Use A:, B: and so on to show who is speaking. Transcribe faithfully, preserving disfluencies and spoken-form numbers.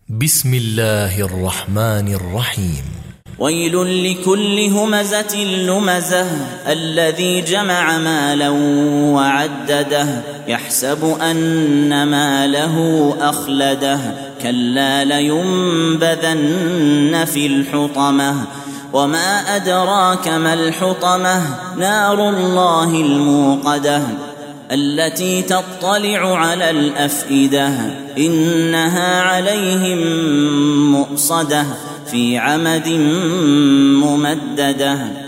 A: بسم الله الرحمن الرحيم.
B: ويل لكل همزة لمزة الذي جمع مالا وعدده يحسب أن ماله أخلده كلا لينبذن في الحطمة وما أدراك ما الحطمة نار الله الموقدة التي تطلع على الأفئدة إنها عليهم مؤصدة في عمد ممددة.